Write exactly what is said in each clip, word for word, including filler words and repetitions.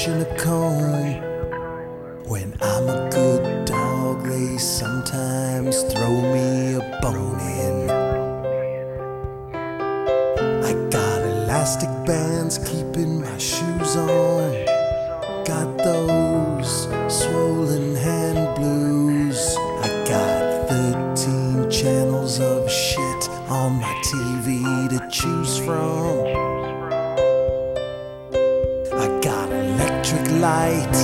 brushing a comb. When I'm a good dog, they sometimes throw me a bone in. I got elastic bands keeping my shoes on. Got those swollen hand blues. I got thirteen channels of shit on my T V to choose from. I got electric light,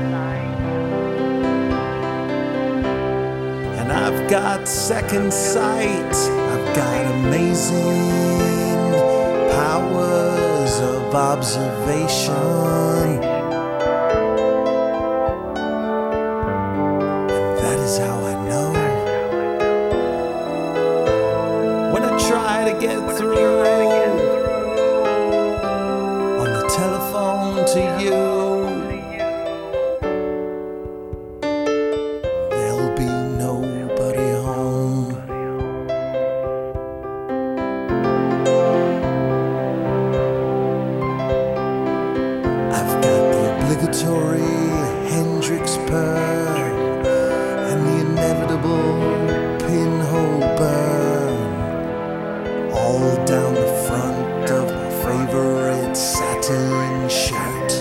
and I've got second sight. I've got amazing powers of observation. That is how I know. When I try to get through on the telephone to you, there'll be nobody home. I've got the obligatory Hendrix purr and the inevitable pinhole burn, all down the front of my favorite satin shirt.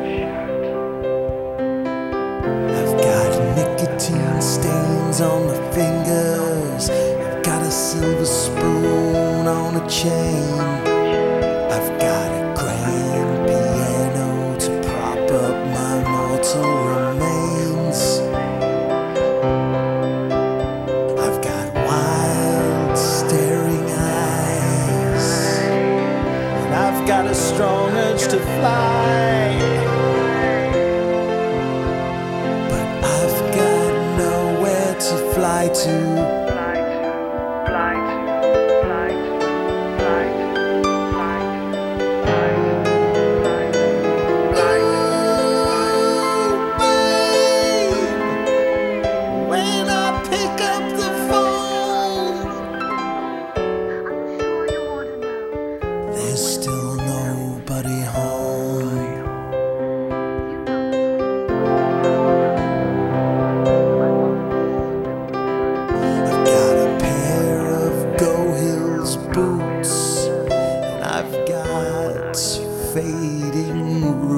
I've got nicotine stains on my fingers. I've got a silver spoon on a chain. I've got a grand piano to prop up my mortal remains. I've got wild staring eyes, and I've got a strong urge to fly, but I've got nowhere to fly to. When I pick up the phone, there's still nobody home. I've got a pair of Go Hills boots, and I've got fading